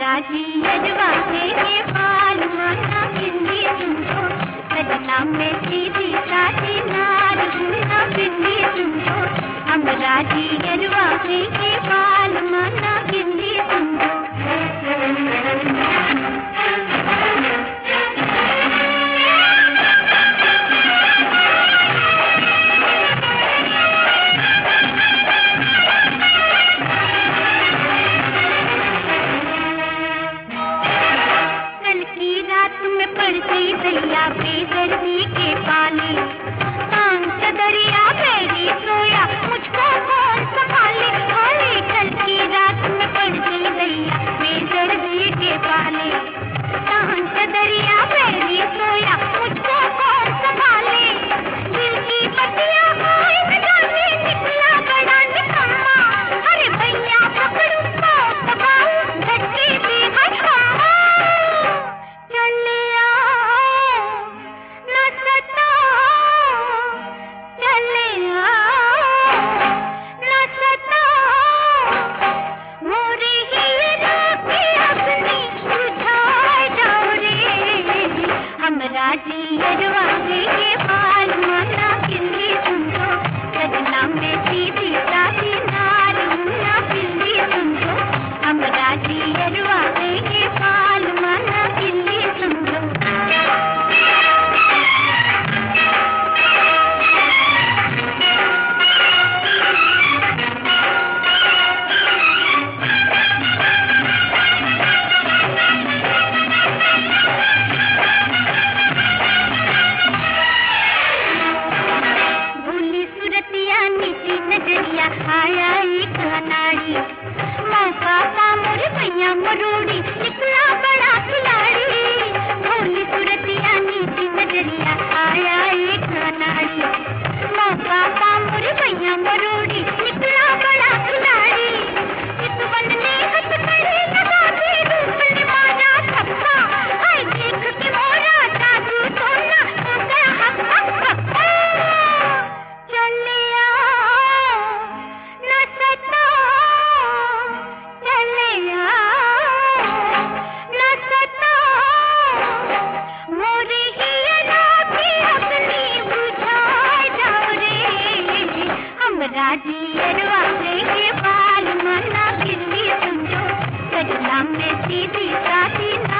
राजी अजवाते के पाल माना बिंदी तुमको सजना में सीधी साथी नार गुना बिंदी तुमको हम राजी अजवाते के पाल माना बिंदी तुमको पड़ती दरिया बेदर्दी के पानी शांत दरिया मेरी सोया मुझको कौन संभाले होली कल की रात में पड़ती दरिया बेदर्दी के पानी शांत दरिया मेरी सोया मुझको कौन संभाले दिल की बतिया कोई न जाने निकला बड़ा निकम्मा अरे भैया पकड़ू तो दबाऊं धक्के भी हटवा राजी अजवाते के पाल माना बिंदी तुमको सजना में सीधी साथी नार मुन्ना बिंदी तुमको हम राजी अजवाते के पाल माना बिंदी तुमको नजरिया आया एक अनाड़ी मौका पा मोरे भैया मरोड़ी निकला बड़ा खिलाड़ी भोली सूरतिया नीची नजरिया आया एक अनाड़ी मौका पा मोरे भैया मरोड़ी निकला बड़ा खिलाड़ी इस बनने हथ करे लगा के रूप ने मारा थप्पा हाय देख के मोरा जादू सोना सोचा हक हक हक राजी अजवाते के पाल माना बिंदी तुमको सजना में सीधी साथी